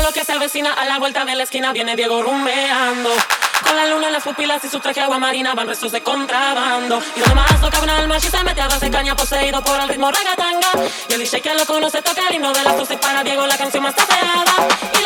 lo que se avecina a la vuelta de la esquina. Viene Diego rumbeando, con la luna en las pupilas y su traje agua marina. Van restos de contrabando. Y donde más toca un alma, y se mete a base caña, poseído por el ritmo ragatanga. Y el DJ que lo conoce toca el himno de las 12 para Diego, la canción más tapeada.